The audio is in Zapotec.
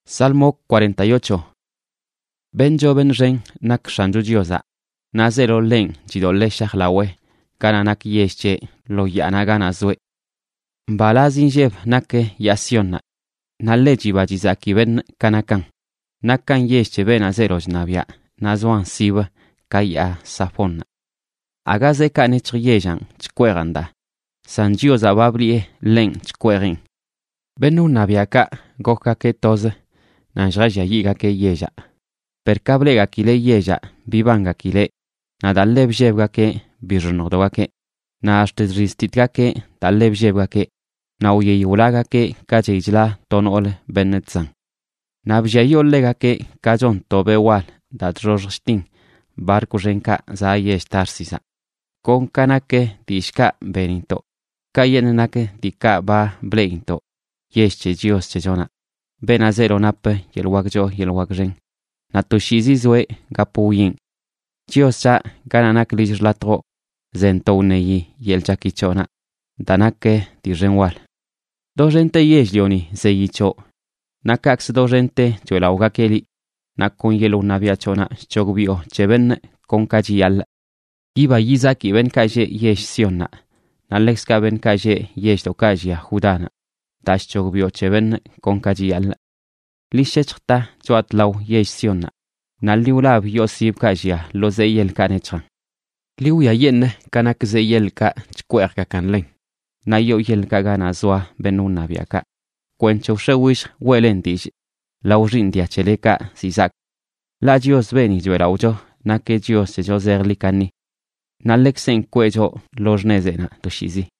Salmo 48. Benjo benren nak Xancho Diosa. Nazero len jidole shahlawe. Gana nak yesche lo yana gana zwe. Mbalazin jeb nake yasionna. Naleji bajizaki ben kanakan. Nakan yesche ben azero jnavia. Nazwan siba kaya safonna. Agaze kane chriyejan chkweranda. San Diosa bablie len chkwerin. Benu naviaka goka ke toze. Nanjraja yiga ke yeja. Per kablega kile yeja, bibanga kile. Na daleb jebga ke, birnodoga ke. Na ashtedristitga ke, daleb jebga ke. Na uyeyulaga ke, kajejla tonol benetzan. Na bjayollega ke, kajon tobe wal, dadrojstin, barku renka za yeshtarsisa. Kon kanake dishka beninto. Kayenenake dika ba bleinto. Yeshche Dios chejona. Benazero nape yelwagjo yelwagren. Natushizi zwe gapuyin. Diosa gananak lijlatro. Zentouneyi yelchakichona. Danake direnwal. Dojente yeslioni zeyicho. Nakax dojente chuelaugakeli. Nakon yelu naviachona chogbio cheben con kajiyal. Iba yizaki ben kaje yeshsionna. Nalexka ben kaje yeshtokajia judana. Dash chogbio cheben con kajiyal. Lishechta chuatlau yeshsionna. Naliulab yosib kajia lo zeyel kanecha. Liuya yen kanak zeyel ka chkwerka kanlen. Nayo yel kagana zwa benuna viaka. Cuencho shewish welentish. Laurindia cheleka sisak. La Dios beni juelaujo. Nake Dios se jozerlikani. Nalexen cuello los nezena toshizi.